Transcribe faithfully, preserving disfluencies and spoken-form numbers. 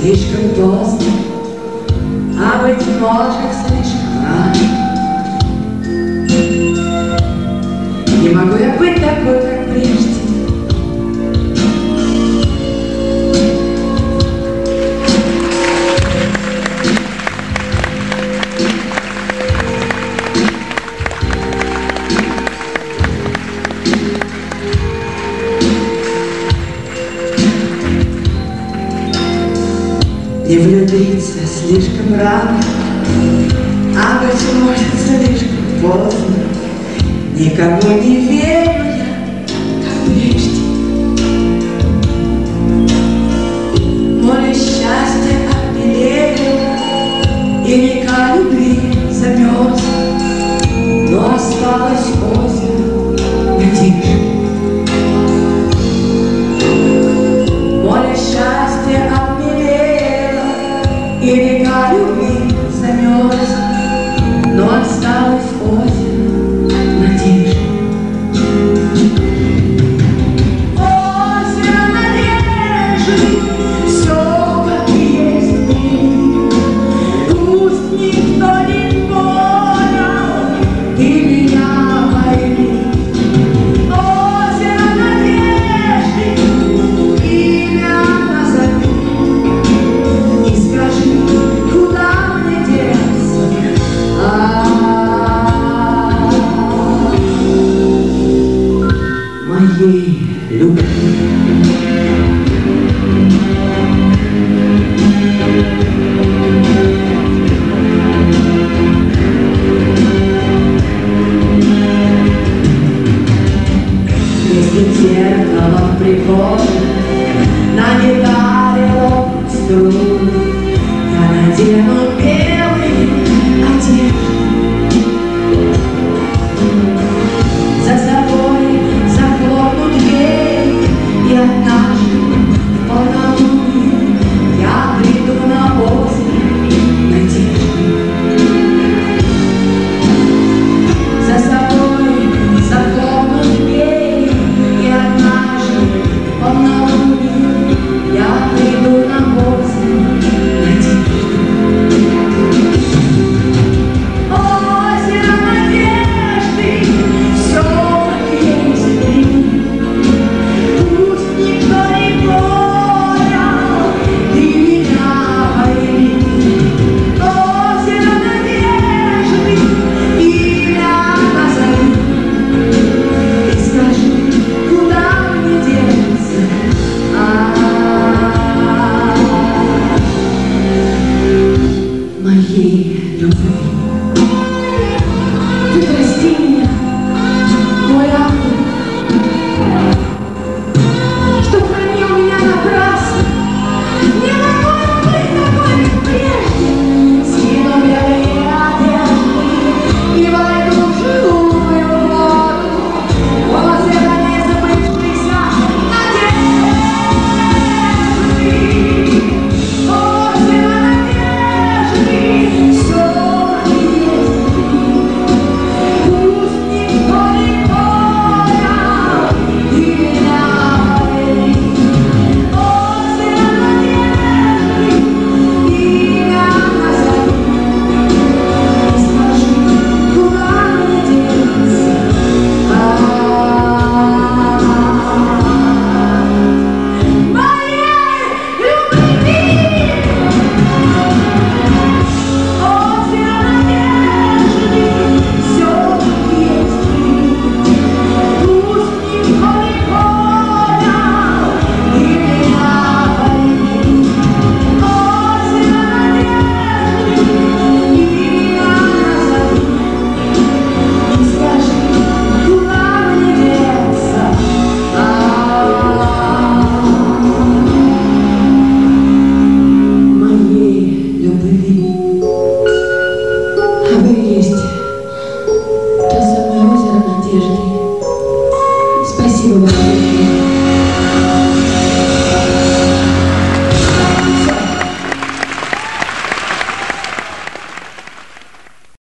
слишком поздно, а быть может слишком рано. Не могу я быть такой, как прежде. Не влюбиться слишком рано, а быть может слишком поздно. Никому не верю я, как прежде. Море счастья обмелело, и река любви замерзла, но осталось озеро надежды. Море счастья обмелело, и река любви замерзла, но осталось озеро надежды. Озеро надежды, все как есть в мире. Пусть никто не понял, ты меня пойми. Озеро надежды, имя назови и скажи, куда мне деться. Моей любви. Если зеркало в прихожей, на гитаре лопнут струны, я надену белые одежды.